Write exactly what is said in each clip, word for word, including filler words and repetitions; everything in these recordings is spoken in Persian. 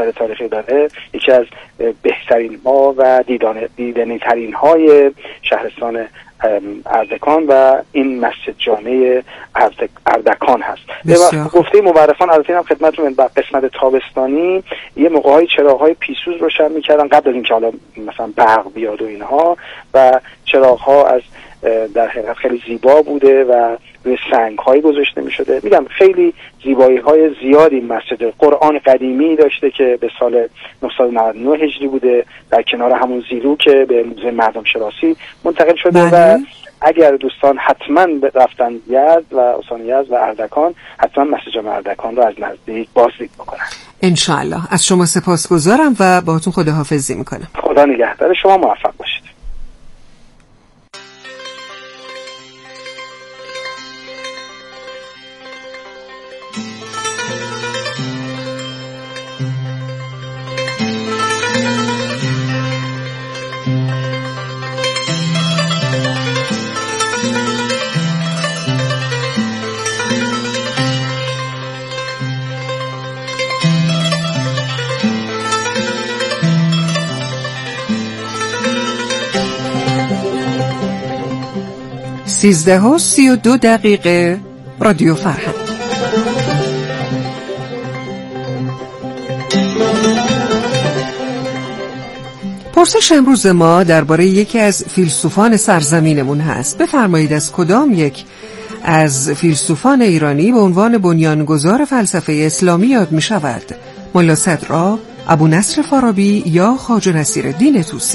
مسند تاریخی داره، یکی از بهترین ها و دیدنی ترین های شهرستان اردکان و این مسجد جامع اردکان هست. به گفته مورخان البته هم خدمتتون در قسمت تابستانی یه موقع‌های چراغ‌های پیسوز روشن می‌کردن قبل از اینکه حالا مثلا برق بیاد و اینها، و چراغ‌ها از در حقیقت خیلی زیبا بوده و روی سنگ‌هایی گذاشته می‌شده. میگم خیلی زیبایی‌های زیادی مسجد قرآن قدیمی داشته که به سال نهصد و نود و نه هجری بوده، در کنار همون زیرو که به موزه مردم شناسی منتقل شده. و اگر دوستان حتما رفتن یزد و استان یزد و اردکان، حتما مسجد جامع اردکان رو از نزدیک بازدید بکنن. انشالله. از شما سپاسگزارم و باهاتون خداحافظی میکنم. خدا نگهدار شما، موفق باشید. سیزده و سی و دو دقیقه. رادیو فرهنگ. پرسش امروز ما درباره یکی از فیلسوفان سرزمینمون هست. بفرمایید از کدام یک از فیلسوفان ایرانی به عنوان بنیانگذار فلسفه اسلامی یاد می شود؟ ملا صدرا، ابو نصر فارابی یا خواجه نصیرالدین طوسی؟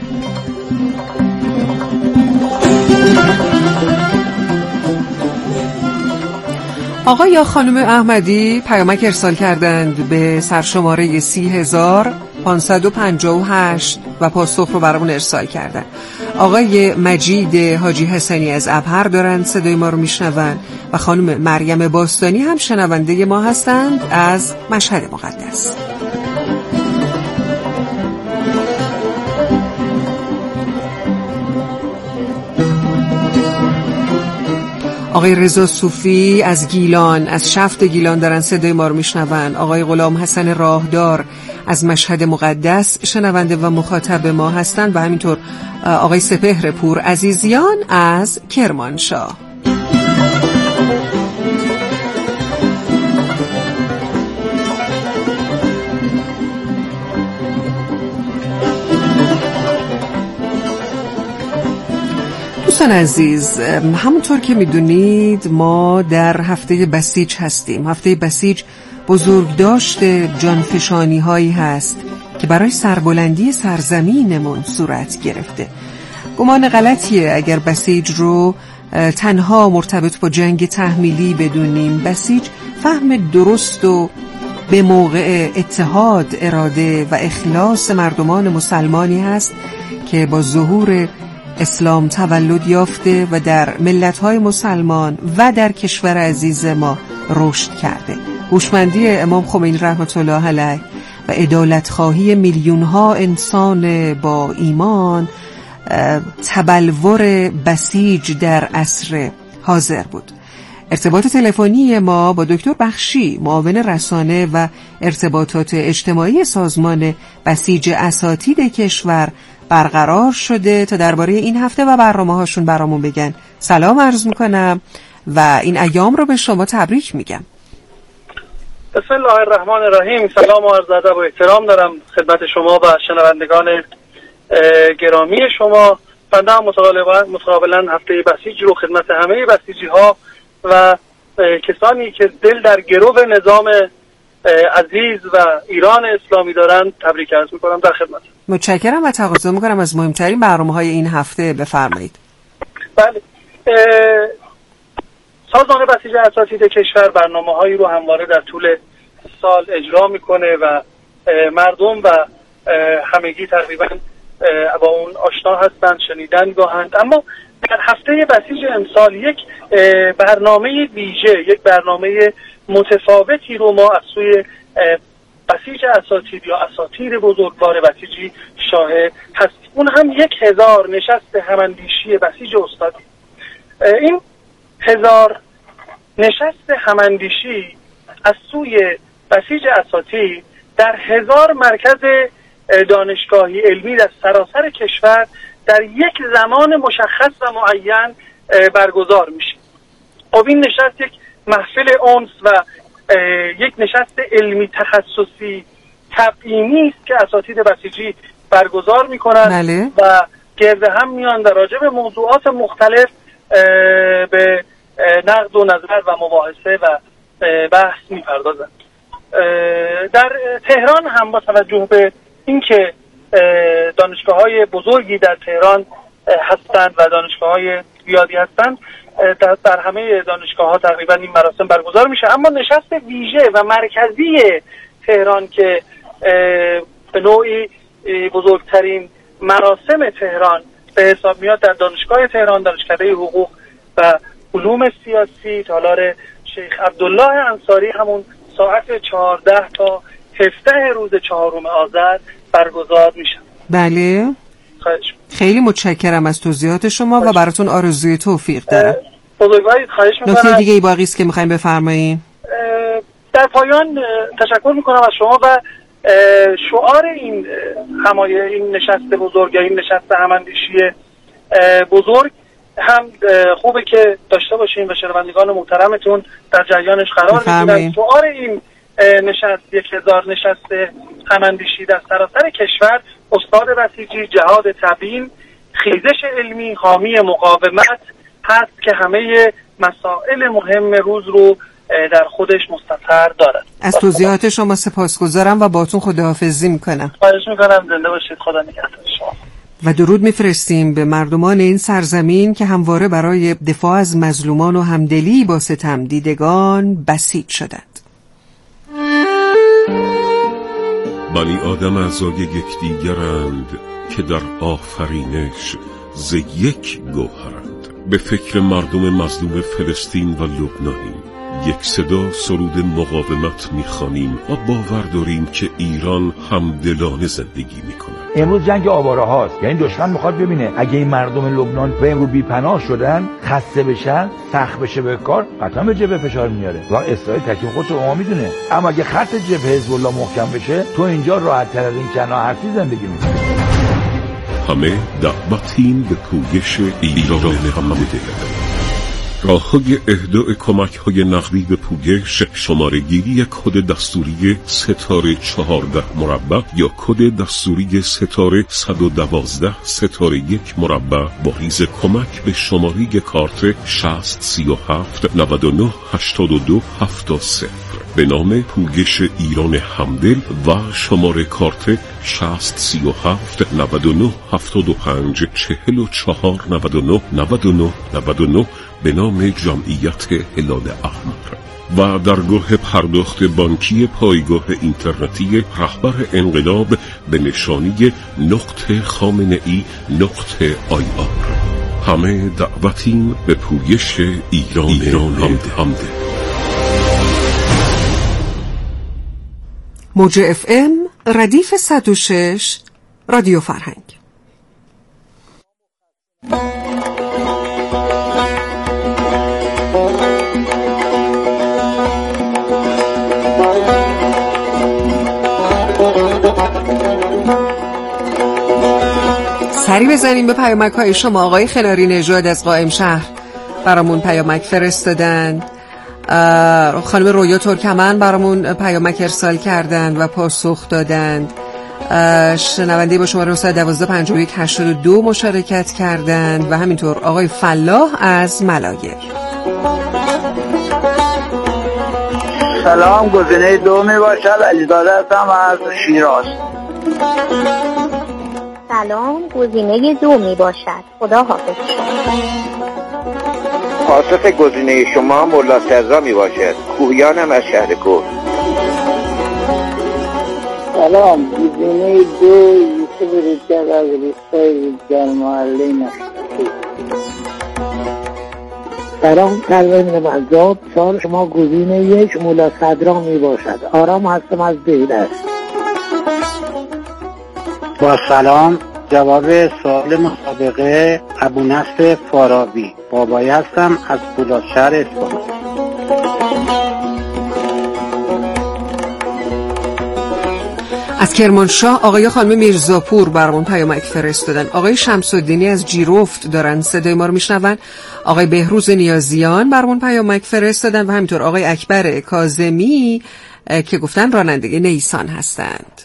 آقای یا خانم احمدی پیامک ارسال کردند به سرشماره سی هزار پانصد و پنجاه و هشت و پاسخ رو برامون ارسال کردن. آقای مجید حاجی حسنی از ابهر دارند صدای ما رو میشنون و خانم مریم باستانی هم شنونده ما هستند از مشهد مقدس. آقای رضا صوفی از گیلان، از شفت گیلان دارن صدای ما رو میشنون. آقای غلام حسن راهدار از مشهد مقدس شنونده و مخاطب ما هستند و همینطور آقای سپهر پور عزیزیان از کرمانشاه. دوستان عزیز، همونطور که میدونید ما در هفته بسیج هستیم. هفته بسیج بزرگداشت جانفشانی هایی هست که برای سربلندی سرزمینمون صورت گرفته. گمان غلطیه اگر بسیج رو تنها مرتبط با جنگ تحمیلی بدونیم. بسیج فهم درست و به موقع اتحاد، اراده و اخلاص مردمان مسلمانی هست که با ظهور اسلام تولد یافته و در ملت‌های مسلمان و در کشور عزیز ما رشد کرده. هوشمندی امام خمینی رحمت الله علیه و عدالت‌خواهی میلیون‌ها انسان با ایمان تبلور بسیج در عصر حاضر بود. ارتباط تلفنی ما با دکتر بخشی، معاون رسانه و ارتباطات اجتماعی سازمان بسیج اساتید کشور برقرار شده تا درباره این هفته و برنامه‌هاشون برامون بگن. سلام عرض میکنم و این ایام رو به شما تبریک میگم. بسم الله الرحمن الرحیم. سلام و عرض ادب و احترام دارم خدمت شما و شنوندگان گرامی شما. بنده هم متقابلا هفته بسیج رو خدمت همه بسیجی ها و کسانی که دل در گرو نظام عزیز و ایران اسلامی دارند تبریک عرض میکنم. در خدمت. متشکرم و تقاضا میکنم از مهمترین برنامه‌های این هفته بفرمایید. بله، سازمان بسیج اساتید کشور برنامه‌هایی رو همواره در طول سال اجرا میکنه و مردم و همگی تقریبا با اون آشنا هستند، شنیدن گاهند. اما در هفته بسیج امسال یک برنامه ویژه، یک برنامه متفاوتی رو ما از سوی بسیج اساتید یا اساطیر بزرگوار بسیجی شاهد هستیم. اون هم یک هزار نشست هماندیشی بسیج استادی. این هزار نشست هماندیشی از سوی بسیج اساتید در هزار مرکز دانشگاهی علمی در سراسر کشور در یک زمان مشخص و معین برگزار میشه. خب این نشست یک محفل انس و یک نشست علمی تخصصی تبیینی است که اساتید بسیجی برگزار میکنن بله. و گرد هم میان در راجع به موضوعات مختلف به نقد و نظر و مباحثه و بحث میپردازن. در تهران هم با توجه به اینکه دانشگاه‌های بزرگی در تهران هستند و دانشگاه‌های زیادی هستند، در, در همه دانشگاه‌ها تقریبا این مراسم برگزار میشه. اما نشست ویژه و مرکزی تهران که به نوعی بزرگترین مراسم تهران به حساب میاد در دانشگاه تهران، دانشکده حقوق و علوم سیاسی تالار شیخ عبدالله انصاری همون ساعت چهارده تا هفده روز چهارم آذر برگزار میشه. بله. خواهش. خیلی متشکرم از توضیحات شما خواهش. و براتون آرزوی توفیق دارم. بزرگوارید، خواهش میکنم. نکته دیگه ای باقی است که میخوایم بفرمایید؟ در پایان تشکر میکنم از شما و شعار این همایه این نشست بزرگ یا این نشست هماندیشی بزرگ هم خوبه که داشته باشیم و شنوندگان محترمتون در جریانش قرار بگیرن. شعار این نشست یک هزار نشست هماندیشی در سراسر کشور استاد بسیجی جهاد تبیین خیزش علمی حامی مقاومت هست که همه مسائل مهم روز رو در خودش مستطر دارد. از توضیحات شما سپاسگزارم و باتون خداحافظی میکنم. خواهش میکنم، زنده باشید. خدا نگهدار شما. و درود میفرستیم به مردمان این سرزمین که همواره برای دفاع از مظلومان و همدلی با ستم دیدگان بسیج شدند. بنی آدم اعضای یکدیگرند که در آفرینش ز یک گوهرند. به فکر مردم مظلوم فلسطین و لبنانیم. یک صدا سرود مقاومت میخوانیم و باور داریم که ایران همدلانه زندگی میکنه. امروز جنگ آواره هاست، یعنی دشمن میخواد ببینه اگه این مردم لبنان به امروز بی‌پناه شدن، خسته بشن، سخت بشه به کار، قطعا به جبهه فشار میاره و اسرائیل تکلیف خودش رو میدونه. اما اگه خط جبهه حزب الله محکم بشه، تو اینجا راحت تر از این چنا حرفی زندگی میکنی. همه دعوتیم به پویش ایران همده. راه‌های اهدای کمک‌های نقدی به پویش، شماره‌گیری کد دستوری ستاره چهارده مربع یا کد دستوری ستاره صد و دوازده ستاره یک مربع با ریز کمک به شماره کارت شصت سی و هفت نود و نه هشتاد و دو هفتاد صفر به نام پویش ایران همدل و شماره کارت شصت سی و هفت نود و نه هفتاد و پنج چهل و چهار نود و نه نود و نه نود و نه به نام جمعیت هلال احمر و درگاه پرداخت بانکی پایگاه اینترنتی رهبر انقلاب به نشانی نقطه خامنه ای نقطه آی آر. همه دعوتیم به پویش ایران, ایران همده. همده. موج اف ام ردیف صد و شش رادیو فرهنگ. سری بزنیم به پیامک های شما. آقای خلاری نژاد از قائم شهر برامون پیامک فرستادن. خانم رویا ترکمن برامون پیامک ارسال کردند و پاسخ دادند. شنونده با شماره نه یک دو پنج یک هشت دو مشارکت کردند و همینطور آقای فلاح از ملایر. سلام، گزینه دو می باشد. علیزاده هستم از شیراز. سلام، گزینه دو می باشد. خدا حافظ. پاسخ گزینه شما مولا سزا می باشد. کوهیانم از شهر کوه. سلام، گزینه دو یوسف رجب از روستای رجال محله نشتی. سلام، پروین مذاب. سوال شما گزینه یک مولا صدرا می باشد. آرام هستم از بهدست. با سلام، جواب سوال مسابقه ابو نصر فارابی. بابایی هستم از بلندشهر اصفهان. از کرمانشاه آقای خانم میرزاپور برامون پیامک فرستادن. آقای شمس‌الدینی از جیرفت دارن صدای ما رو میشنون. آقای بهروز نیازیان برامون پیامک فرستادن و همینطور آقای اکبر کاظمی که گفتن راننده نیسان هستند.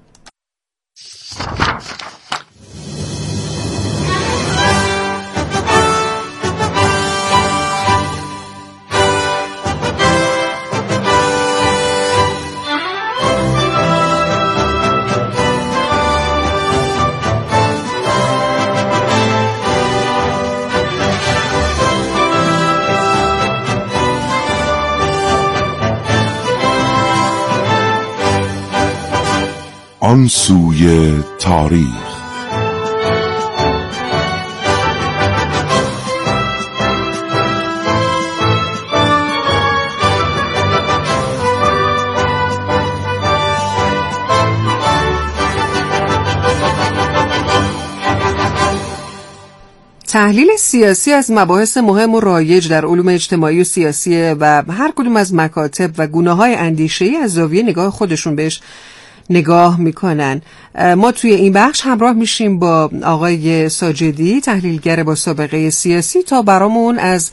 آن سوی تاریخ. تحلیل سیاسی از مباحث مهم و رایج در علوم اجتماعی و سیاسی و هر کدوم از مکاتب و گونه‌های اندیشه‌ای از زاویه نگاه خودشون بهش نگاه میکنن. ما توی این بخش همراه میشیم با آقای ساجدی، تحلیلگر با سابقه سیاسی، تا برامون از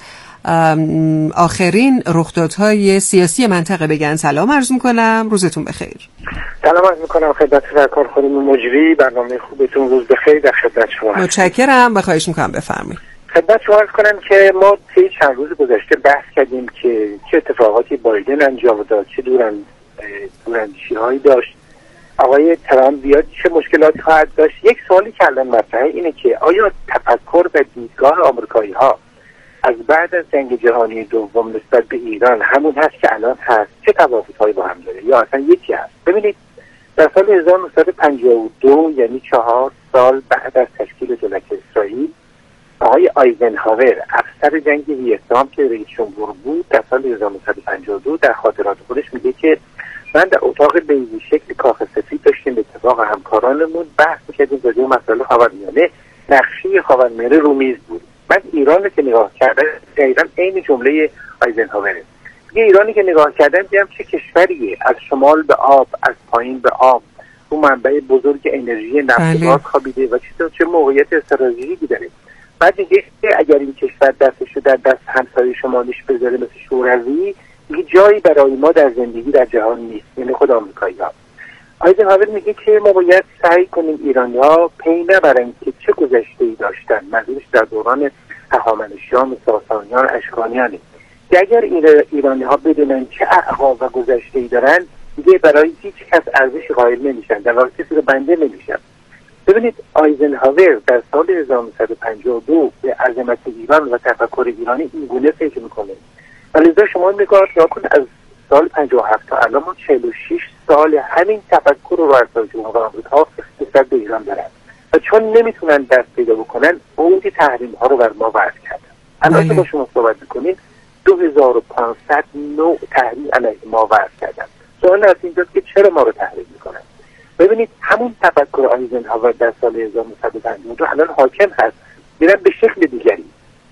آخرین رخدادهای سیاسی منطقه بگن. سلام عرض میکنم، روزتون بخیر. سلام عرض میکنم خدمت سرکار خانم مجری، برنامه خوبتون، روز بخیر در خدمت شما. متشکرم و خواهش میکنم بفرمایید. خدمت شما عرض کنم که ما طی چند روز گذشته بحث کردیم که چه اتفاقاتی بایدن انجام داد، چه دورن دوراندیشی هایی داشت، آقای ترامپ بیاد چه مشکلاتی خواهد داشت. یک سوالی که الان مطرحه اینه که آیا تفکر و دیدگاه آمریکایی ها از بعد از جنگ جهانی دوم نسبت به ایران همون هست که الان هست؟ چه تفاوت‌هایی با هم داره یا اصلا یکی هست؟ ببینید، در سال هزار و نهصد و پنجاه و دو، یعنی چهار سال بعد از تشکیل دولت اسرائیل، آقای آیزنهاور افسر جنگ ویتنام که رئیس جمهور بود در سال هزار و نهصد و پنجاه و دو در خاطرات خودش میگه که من در اتاق بیضی شکل کاخ سفید داشتیم به اتفاق همکارانمون بحث می‌کردیم راجع به مسائل خاورمیانه. نقشه خاورمیانه رو میز بود. من ایران رو که نگاه کردم، ایران عین جمله آیزنهاوره. یه ایرانی که نگاه کردم دیدم چه کشوریه، از شمال به آب، از پایین به آب، اون منبع بزرگ انرژی نفت و گاز خوابیده و چه چه موقعیت استراتژیکی داره. بعد دیگه اگر این کشور دستش رو در دست همسایه شمالیش بذاره مثل شوروی، یه جایی برای ما در زندگی در جهان نیست، یعنی خود آمریکایی‌ها. آیزنهاور میگه که ما باید سعی کنیم ایرانی‌ها پی نبرن که چه گذشته‌ای داشتن، منظورش در دوران هخامنشیان، ساسانیان، اشکانیانه، که اگر ایرانی‌ها بدونن چه اعقاب و گذشته‌ای دارن، دیگه برای هیچ کس ارزش قائل نمیشن، در واقع کسی رو بنده نمیشن. ببینید، آیزنهاور در سال هزار و نهصد و پنجاه و دو به عظمت ایران و تفکر ایرانی این گونه فکر میکنه. ولی شما نگاه کن، از سال پنجاه و هفت تا الان ما چهل و شش سال همین تفکر رو رؤسای جمهور آمریکا نسبت به ایران دارن و چون نمیتونن دست پیدا بکنن، اوج تحریم ها رو بر ما وضع کردن. الان که با شما صحبت میکنیم دو هزار و پانصد نوع تحریم علیه ما وضع کردن. سوال از اینجاست که چرا ما رو تحریم میکنن؟ ببینید، همون تفکر آیزنهاور در سال هزار و نهصد و پنجاه و دو الان حاکم هست، میرن به شکل دیگری.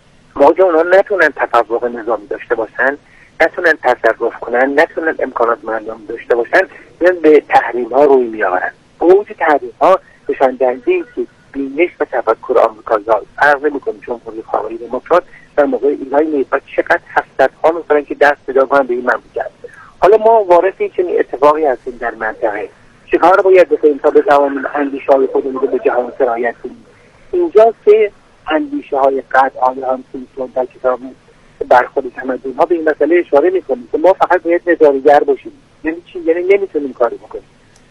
ما که اونا نتونن تفوق نظامی داشته باشن، نتونن تصرف کنن، نتونن امکانات مردم داشته باشن، میان به تحریم ها روی میآورن. اوج تحریم ها نشان دهنده ای که بینش و تفکر آمریکایی‌ها فرق نمی‌کنه. جمهوری خواهی دموکرات در موقع ایران نیست چقدر حسرت ها می‌کنن که دست پیدا کنن به این مملکت. حالا ما وارث چنین اتفاقی هستیم در منطقه. چیکار باید بکنیم تا بتوانیم اندیشه‌های خودمون رو به جهان سرایت کنیم؟ اینجاست که اندیشه‌های قطع آن سیمسون در کتاب برخورد تمدن ها به این مسئله اشاره میکنیم که ما فقط باید نظاره‌گر باشیم. یعنی چی؟ یعنی نمیتونیم کاری بکنیم.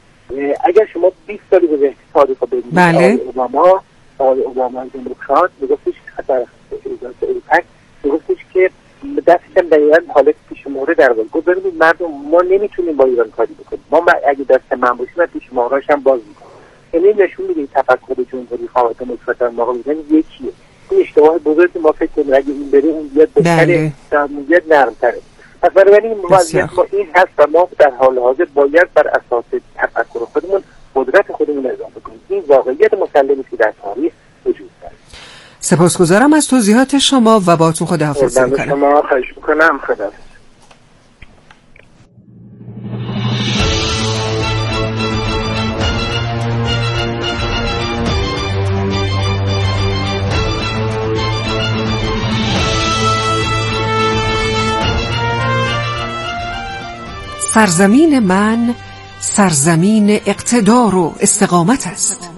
اگر شما بیست سال گذشته تاریخ رو ببینید، بله. اوباما آقای اوباما دموکرات میگفتش خطر ایجاد ایپک میگفتش که دستش هم دقیقاً حالت پیش مهره در بود. گفت ببینید مردم، ما نمیتونیم با ایران کاری بکنیم. ما اگه دست من باشیم پیش مهره‌اش هم باز میکنیم. یعنی نشون میده تفکر جمهوری خواهی دموکرات در موقع بودن یکیه. این اشتباه بزرگی ما فکر کنیم اگه این بره اون بیاد بهتره، درمویت نرمتره. پس بنابراین موضوعیت ما این هست و ما در حال حاضر باید بر اساس تفکر خودمون قدرت خودمون اضافه کنیم. این واقعیت مسلمی که در تاریخ وجود داره. سپاسگزارم از توضیحات شما و باهاتون خداحافظی میکنم. شما خواهش میکنم. خداحافظ. سرزمین من سرزمین اقتدار و استقامت است.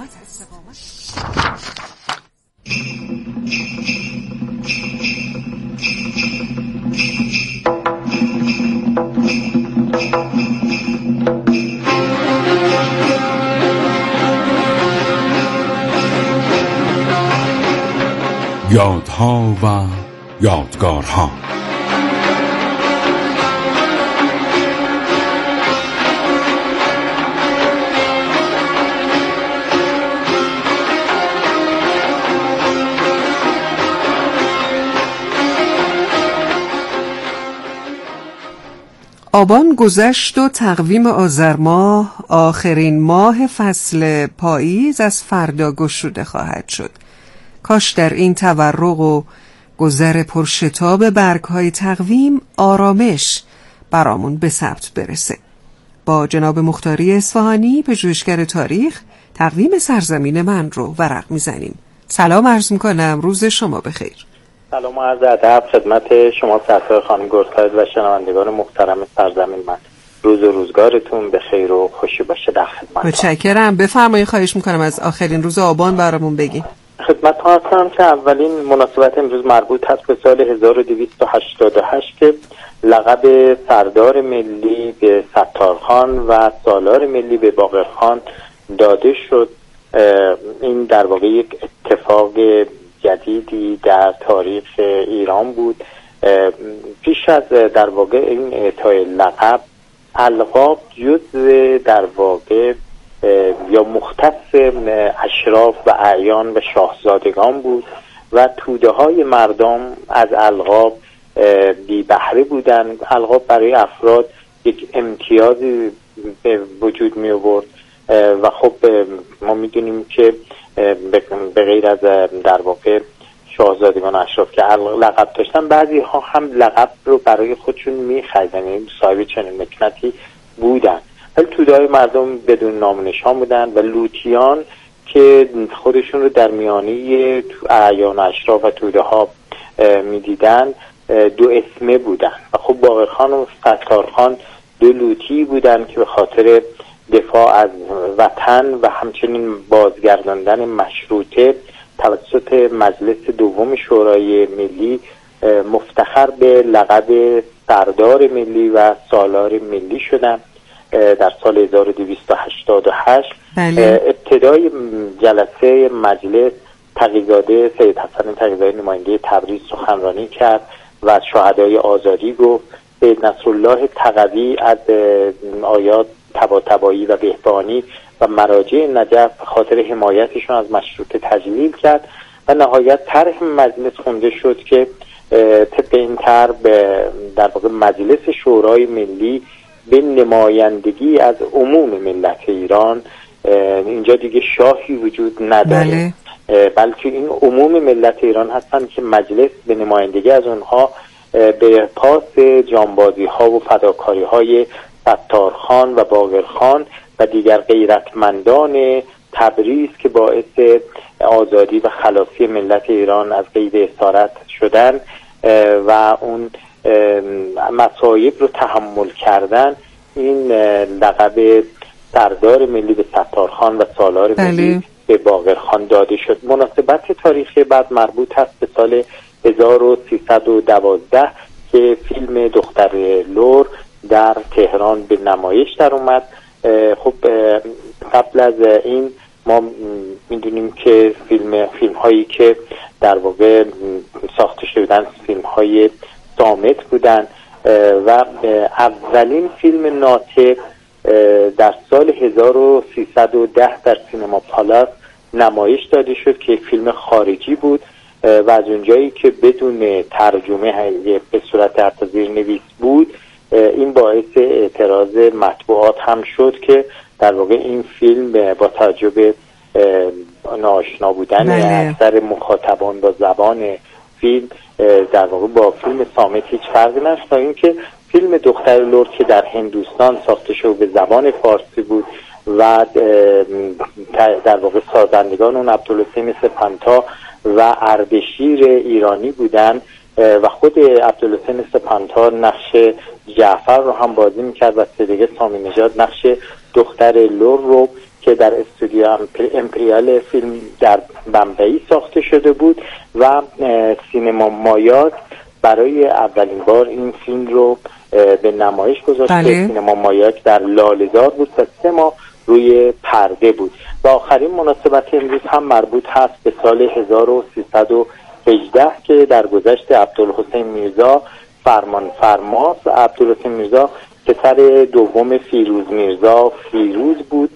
یادها و یادگارها. آبان گذشت و تقویم آذر ماه آخرین ماه فصل پاییز از فردا گشوده خواهد شد. کاش در این تورق و گذر پرشتاب برگ‌های تقویم آرامش برامون به ثبت برسه. با جناب مختاری اصفهانی پژوهشگر تاریخ تقویم سرزمین من رو ورق میزنیم. سلام عرض میکنم، روز شما بخیر. سلام و عرض ادب خدمت شما سرکار خانم گرساید و شنوندگان محترم سرزمین من. روز و روزگارتون به خیر و خوشی باشه. در خدمت متشکرم. بفرمایید، خواهش میکنم از آخرین روز آبان برامون بگین. خدمت هستم که اولین مناسبت امروز مربوط هست به سال هزار و دویست و هشتاد و هشت که لقب سردار ملی به ستارخان و سالار ملی به باقرخان داده شد. این در واقع یک اتفاق جدیدی در تاریخ ایران بود. پیش از در واقع این اعطای لقب، القاب جزء در واقع یا مختص اشراف و اعیان و شاهزادگان بود و توده های مردم از القاب بی بهره بودند. القاب برای افراد یک امتیازی به وجود می آورد و خب ما میدونیم که به غیر از در واقع شاهزادگان اشراف که لقب داشتن، بعضی ها هم لقب رو برای خودشون می‌خریدن، یعنی صاحب چنین مکنتی بودن. ولی توده‌های مردم بدون نام و نشان بودن و لوطیان که خودشون رو در میانه اعیان اشراف و توده ها می‌دیدن دو اسمه بودن و خب باقرخان و ستارخان دو لوطی بودن که به خاطر دفاع از وطن و همچنین بازگرداندن مشروطه توسط مجلس دوم شورای ملی مفتخر به لقب سردار ملی و سالار ملی شدند. در سال هزار و دویست و هشتاد و هشت بله. ابتدای جلسه مجلس تقی‌زاده سید حسن تقی‌زاده نماینده تبریز سخنرانی کرد و از شهدای آزادی گفت. سید نصرالله تقوی از آیات طباطبایی و بهبانی و مراجع نجف خاطر حمایتشون از مشروطه تجلیل کرد و نهایت طرح مجلس خونده شد که طبق این طرح در واقع مجلس شورای ملی به نمایندگی از عموم ملت ایران، اینجا دیگه شاهی وجود نداره بله. بلکه این عموم ملت ایران هستن که مجلس به نمایندگی از اونها به پاس جانبازی ها و فداکاری های ستارخان و باقرخان و دیگر غیرتمندان تبریز که باعث آزادی و خلاصی ملت ایران از قید اسارت شدن و اون مصائب رو تحمل کردن، این لقب سردار ملی به ستارخان و سالار بله. ملی به باقرخان داده شد. مناسبت تاریخی بعد مربوط هست به سال هزار و سیصد و دوازده که فیلم دختر لور در تهران به نمایش در اومد. خب قبل از این ما میدونیم که فیلم فیلم هایی که در واقع ساخته شدن فیلم های صامت بودن و اولین فیلم ناطق در سال هزار و سیصد و ده در سینما پالاس نمایش داده شد که فیلم خارجی بود و از اونجایی که بدون ترجمه به صورت حتی زیرنویس بود، این باعث اعتراض مطبوعات هم شد که در واقع این فیلم با توجه به ناآشنا بودن بله. اکثر مخاطبان با زبان فیلم در واقع با فیلم صامت هیچ فرقی نداشت، تا اینکه فیلم دختر لور که در هندوستان ساخته شد به زبان فارسی بود و در واقع سازندگان اون عبدالحسین سپنتا و اردشیر ایرانی بودن، و خود عبدالحسین سپهدار نقش جعفر رو هم بازی میکرد و صدیقه سامی نژاد نقش دختر لور رو که در استودیو امپریال فیلم در بمبئی ساخته شده بود و سینما مایاک برای اولین بار این فیلم رو به نمایش گذاشت. بله. سینما مایاک در لاله‌زار بود و سه ماه روی پرده بود. و آخرین مناسبت امروز هم مربوط هست به سال هزار و سیصد و هجده که در گذشت عبدالحسین میرزا فرمان فرماست. عبدالحسین میرزا پسر دوم فیروز میرزا فیروز بود،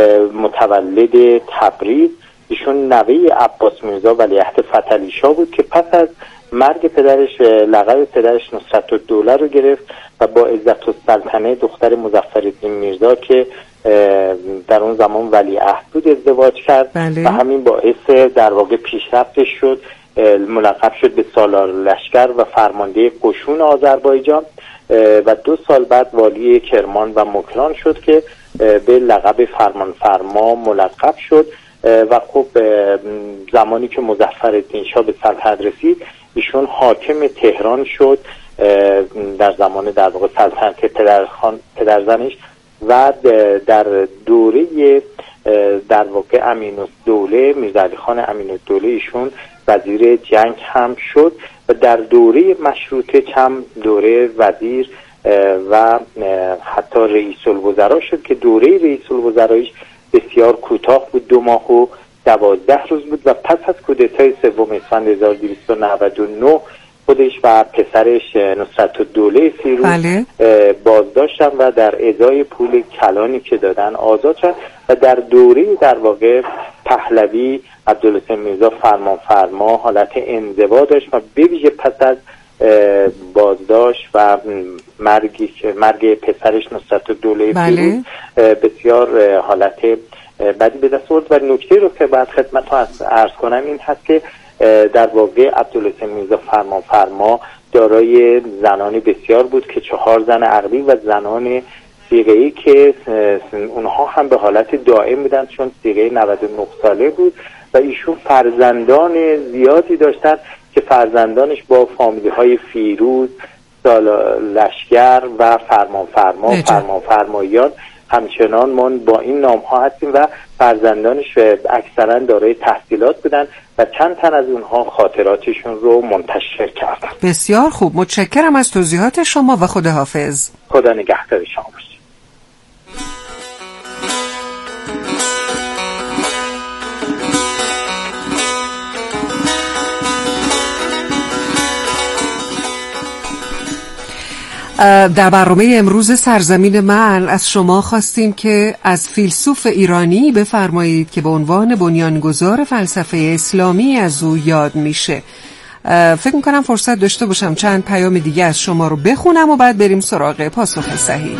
متولد تبریز. ایشون نوه عباس میرزا ولیعهد فتحعلی شاه بود که پس از مرگ پدرش لقب پدرش نصرتالدوله رو گرفت و با عزت‌السلطنه دختر مظفرالدین میرزا که در اون زمان ولیعهد بود ازدواج کرد. بله. و همین باعث در واقع پیشرفتش شد، ملقب شد به سالار لشکر و فرمانده قشون آذربایجان و دو سال بعد والی کرمان و مکران شد که به لقب فرمان فرما ملقب شد. و خب زمانی که مظفرالدین شاه به سلطنت رسید ایشون حاکم تهران شد در زمان در واقع سلطنت پدرخان پدرزنش و در دوره در واقع امین‌الدوله میرزاعلی خان امین‌الدوله ایشون وزیر جنگ هم شد و در دوره مشروطه چند دوره وزیر و حتی رئیس الوزراء شد که دوره رئیس الوزرایش بسیار کوتاه بود، دو ماه و دوازده روز بود و پس از کودتای سوم اسفند هزار و دویست و نود و نه خودش و پسرش نصرتالدوله فیروز بله. بازداشتن و در ازای پول کلانی که دادن آزاد شد و در دوره در واقع پهلوی عبدالحسین میرزا فرمان فرما حالت انزوا داشت و به ویژه پس از بازداشت و مرگی مرگ پسرش نصرتالدوله بله. فیروز بسیار حالت بدی به دست آورد. و نکته رو که بعد خدمت ها عرض کنم این هست که در واقع عبدالحسین میرزا فرمان فرما دارای زنانی بسیار بود که چهار زن عقلی و زنان صیغه‌ای که اونها هم به حالت دائم بودن چون صیغه نود و نه ساله بود و ایشون فرزندان زیادی داشتن که فرزندانش با فامیلی های فیروز، لشکر و فرمان فرما فرمان فرماییان همچنان من با این نام ها هستیم و فرزندانش اکثرا دارای تحصیلات بودن و چند تن از اونها خاطراتشون رو منتشر کردن. بسیار خوب، متشکرم از توضیحات شما و خداحافظ. خدا نگهدار شما باشید. در برنامه امروز سرزمین من از شما خواستیم که از فیلسوف ایرانی بفرمایید که به عنوان بنیانگذار فلسفه اسلامی از او یاد میشه. فکر میکنم فرصت داشته باشم چند پیام دیگه از شما رو بخونم و بعد بریم سراغ پاسخ صحیح.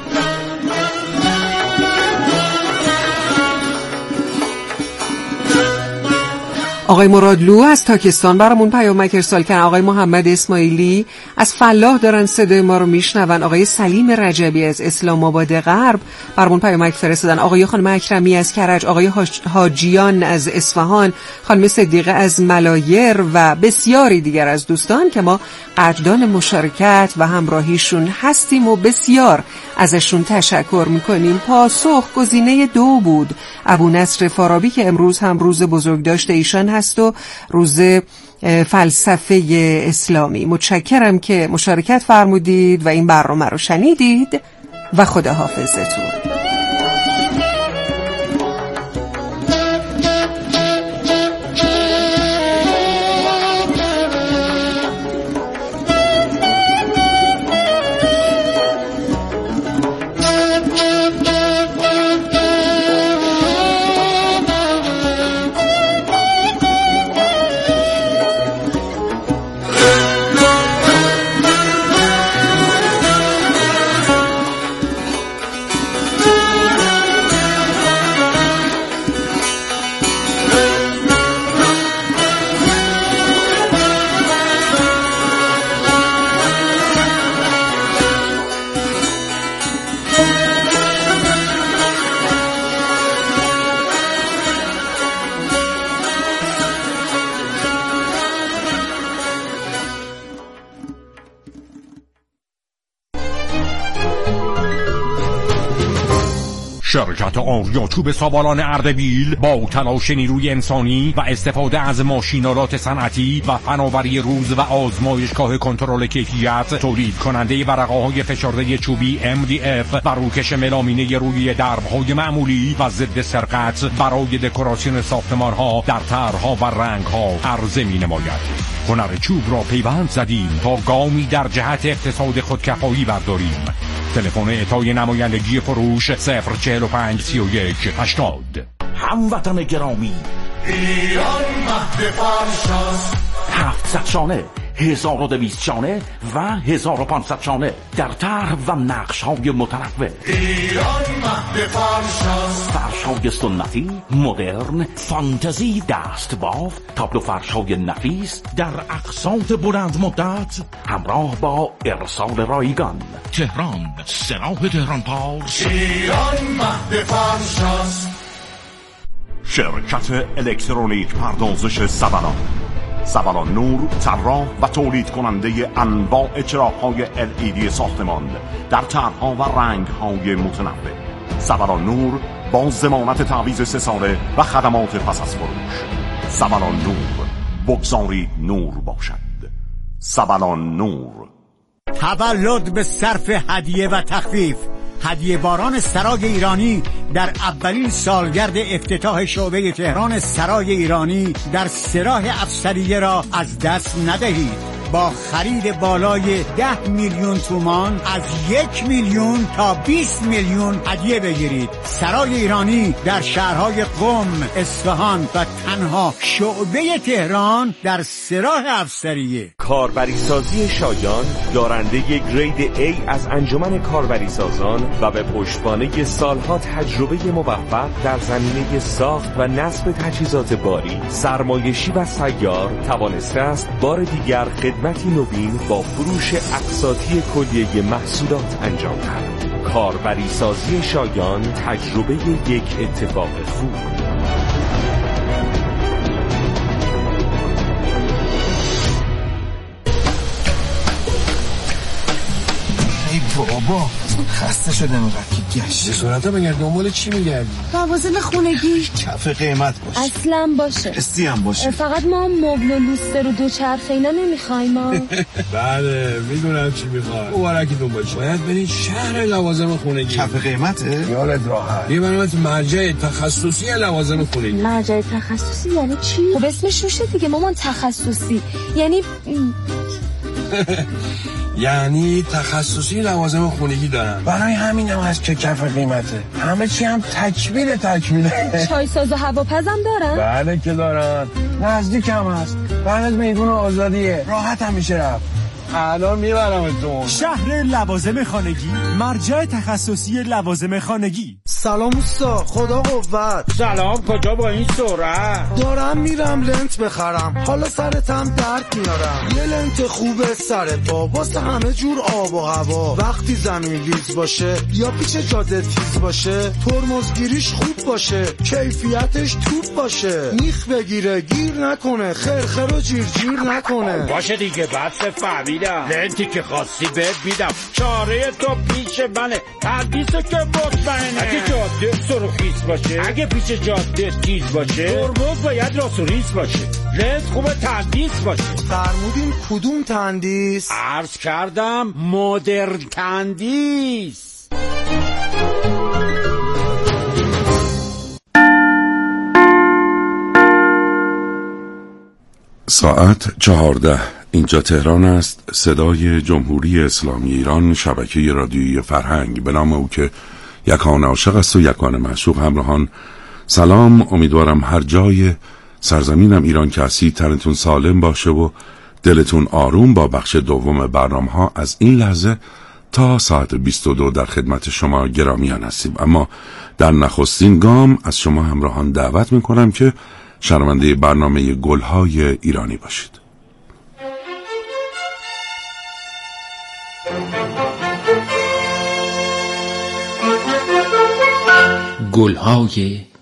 آقای مرادلو از تاکستان برامون پیامک ارسال کردن. آقای محمد اسماعیلی از فلاح دارن صدای ما رو میشنون. آقای سلیم رجبی از اسلام آباد غرب برامون پیامک فرستادن. آقای خانم اکرمی از کرج، آقای حاجیان از اصفهان، خانم صدیقه از ملایر و بسیاری دیگر از دوستان که ما قدردان مشارکت و همراهیشون هستیم و بسیار ازشون تشکر میکنیم. پاسخ گزینه دو بود، ابو نصر فارابی که امروز هم روز بزرگداشت ایشان هست و روز فلسفه اسلامی. متشکرم که مشارکت فرمودید و این برنامه رو شنیدید و خدا حافظتون. شرکت آریاچوب سابالان اردبیل با تلاش نیروی انسانی و استفاده از ماشینالات صنعتی و فناوری روز و آزمایشگاه کنترل کیفیت تولید کننده ورقه‌های فشرده چوبی ام دی اف و روکش ملامینه روی درب‌های معمولی و ضد سرقت برای دکوراسیون ساختمان‌ها در طرح‌ها و رنگ‌ها عرضه می‌نماید. هنر چوب را پیوند زدیم تا گامی در جهت اقتصاد خودکفایی برداریم. تلفن اعطای نمایندگی فروش صفر چهل و پنج سی و یک هشتاد. هموطن گرامی، ایران مهد فرشاست. هفتصد شانه، هزار و دویست شانه و هزار و پانصد شانه در طرح و نقش های متنوع. ایران مهد فرشاست. فرش های سنتی، مدرن، فانتزی، دست باف، تابلو فرش های نفیس در اقساط بلند مدت همراه با ارسال رایگان. تهران، سراح تهران پارس. ایران مهد فرشاست. شرکت الکترونیک پردازش سبلان، سبلان نور، طراح و تولید کننده انواع چراغ‌های ال ای دی ساختمان در طرح‌ها و رنگ‌های متنوع. سبلان نور با ضمانت تعویض سه ساله و خدمات پس از فروش. سبلان نور، بگذارید نور باشد. سبلان نور. تولد به صرف هدیه و تخفیف. هدیه باران سرای ایرانی در اولین سالگرد افتتاح شعبه تهران سرای ایرانی در سراح افسریه را از دست ندهید. با خرید بالای ده میلیون تومان از یک میلیون تا بیست میلیون هدیه بگیرید. سرای ایرانی در شهرهای قم، اصفهان و تنها شعبه تهران در سراح افسریه. کاربری سازی شایان دارنده گرید A از انجمن کاربری سازان و به پشتوانه سالها تجربه موفق در زمینه ساخت و نصب تجهیزات باری، سرمایشی و سیار توانسته است بار دیگر خدمتی نوین با فروش اقساطی کلیه محصولات انجام دهد. کاربری سازی شایان، تجربه یک اتفاق خوب. ای بابا خسته شده اینقدر که گشت صورتا بگرد دنبال چی میگردی؟ لوازم خونگی کف قیمت باشه، اصلا باشه، استی هم باشه. فقط ما مبل و لوستر و دوچرخه اینا نمیخوایم ما. بله میدونم چی میخوای. مبارکتون باشه. باید برید شهر لوازم خونگی. کف قیمته؟ یارت راحت. یه برنامه مرجع تخصصی لوازم خونگی. مرجع تخصصی یعنی چی؟ خب اسمش روشه دیگه مامان، تخصصی یعنی یعنی تخصصی لوازم خونگی دارن. برای همین هم هست که کف قیمته. همه چی هم تکمیل تکمیله. چای ساز و هواپزم دارن؟ بله که دارن. نزدیک هم هست. بعد میدون آزادیه. راحت هم میشه رفت. الان میبرمتون. شهر لوازم خانگی، مرجع تخصصی لوازم خانگی. سلام اوستا، خدا قوت. سلام، کجا با این سرعت؟ دارم میرم لنت بخرم، حالا سرتم درد میارم. یه لنت خوبه سر پا واسه همه جور آب و هوا. وقتی زمین ریز باشه یا پیچ جاده تیز باشه، ترمزگیریش خوب باشه، کیفیتش توپ باشه، میخ بگیره گیر نکنه، خرخر و جیر جیر نکنه. باشه دیگه بس فهمیدم. لنتی که خواستی بهت میدم، چاره تو پیش منه، تندیسو که مطمئنه. اگه جاده سرخیز باشه، اگه پیش جاده تیز باشه، ترمز باید راست و ریز باشه، لنت خوبه تندیس باشه. فرمودین کدوم تندیس؟ عرض کردم مدرن تندیس. ساعت چهارده، اینجا تهران است. صدای جمهوری اسلامی ایران، شبکه رادیویی فرهنگ. به نام او که یکان عاشق است و یکان معشوق. همراهان سلام، امیدوارم هر جای سرزمینم ایران که هستید تنتون سالم باشه و دلتون آروم. با بخش دوم برنامه ها از این لحظه تا ساعت بیست و دو در خدمت شما گرامیان هستیم. اما در نخستین گام از شما همراهان دعوت میکنم که شنونده برنامه گلهای ایرانی باشید. گلهای